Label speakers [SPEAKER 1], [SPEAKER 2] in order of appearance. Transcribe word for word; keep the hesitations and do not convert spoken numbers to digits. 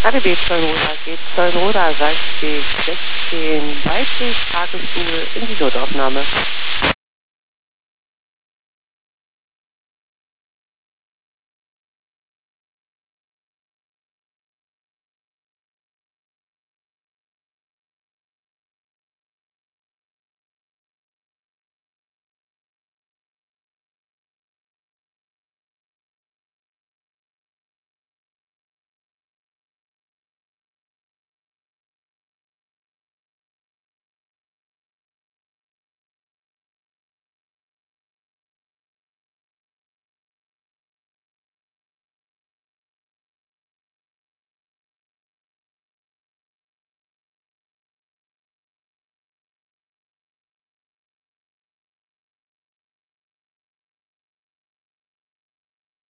[SPEAKER 1] H D B Zeulenroda geht Zeulenroda, Salzweg sechzehn, Waldweg, Tagesschule in die Notaufnahme.